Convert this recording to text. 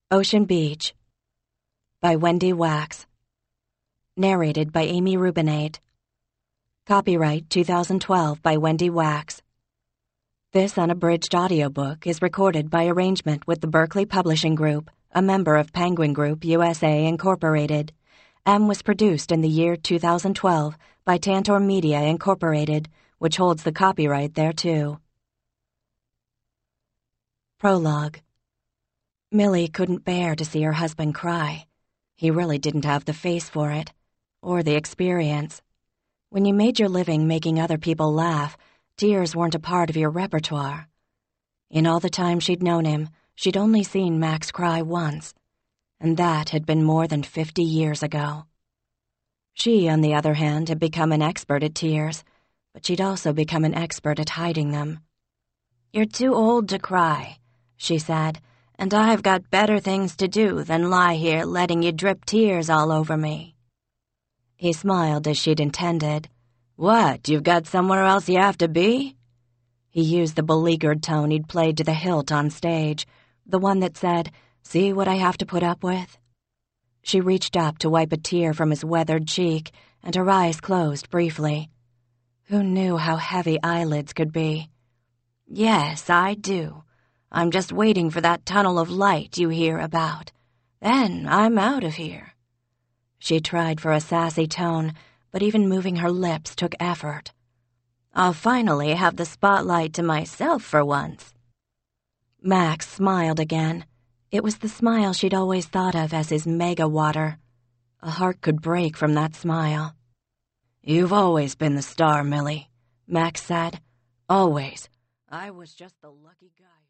Ocean Beach by Wendy Wax. Narrated by Amy Rubinate. Copyright 2012 by Wendy Wax. This unabridged audiobook is recorded by arrangement with the Berkeley Publishing Group, a member of Penguin Group USA Incorporated, and was produced in the year 2012 by Tantor Media Incorporated, which holds the copyright thereto. Prologue. Millie couldn't bear to see her husband cry. He really didn't have the face for it, or the experience. When you made your living making other people laugh, tears weren't a part of your repertoire. In all the time she'd known him, she'd only seen Max cry once, and that had been more than 50 years ago. She, on the other hand, had become an expert at tears, but she'd also become an expert at hiding them. "You're too old to cry," she said, "and I've got better things to do than lie here letting you drip tears all over me." He smiled as she'd intended. "What, you've got somewhere else you have to be?" He used the beleaguered tone he'd played to the hilt on stage, the one that said, "See what I have to put up with?" She reached up to wipe a tear from his weathered cheek, and her eyes closed briefly. Who knew how heavy eyelids could be? "Yes, I do. I'm just waiting for that tunnel of light you hear about. Then I'm out of here." She tried for a sassy tone, but even moving her lips took effort. "I'll finally have the spotlight to myself for once." Max smiled again. It was the smile she'd always thought of as his mega-water. A heart could break from that smile. "You've always been the star, Millie," Max said. "Always. I was just the lucky guy."